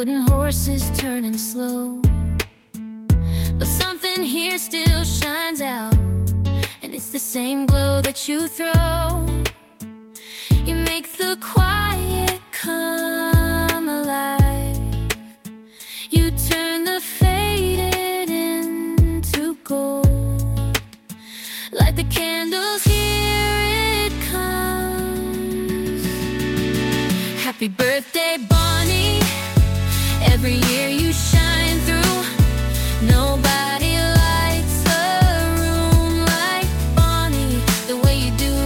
wooden horses turning slow, but something here still shines out, and it's the same glow that you throw. You make the quiet come alive. You turn the faded into gold. Light the candles, here it comes. Happy birthday, Bonnie. Every year you shine through. Nobody lights a room like Bonnie the way you do.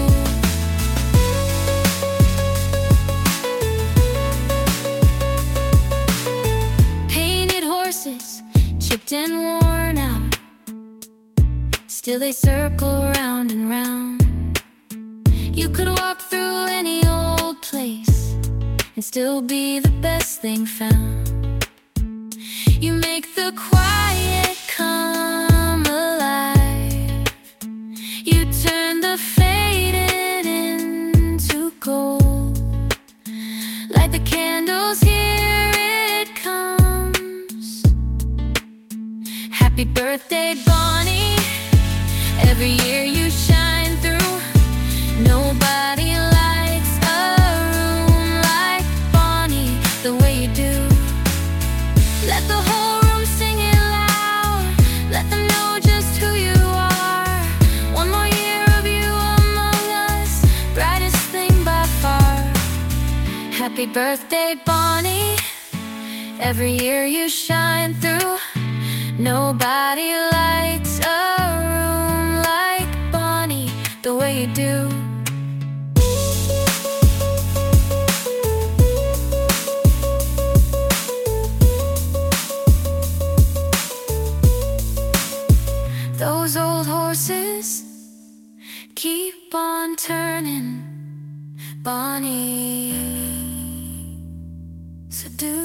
Painted horses, chipped and worn out, still they circle round and round. You could walk through any old place and still be the best thing found. You make the quiet come alive. You turn the faded into gold. Light the candles, here it comes. Happy birthday, Bonnie. Every year you shine through. Nobody lights a room like Bonnie the way you do. Let the whole room sing it loud. Let them know just who you are. One more year of you among us, brightest thing by far. Happy birthday, Bonnie. Every year you shine through. Nobody lights a room like Bonnie the way you do. Those old horses keep on turning, Bonnie, so do